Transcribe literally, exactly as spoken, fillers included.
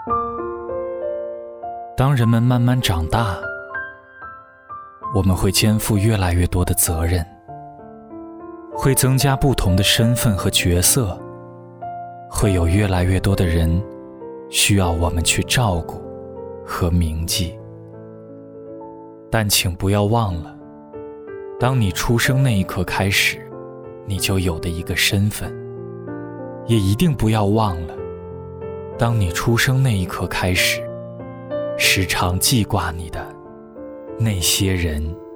当人们慢慢长大，我们会肩负越来越多的责任，会增加不同的身份和角色，会有越来越多的人需要我们去照顾和铭记。但请不要忘了，当你出生那一刻开始，你就有的一个身份。也一定不要忘了，当你出生那一刻开始，时常记挂你的那些人。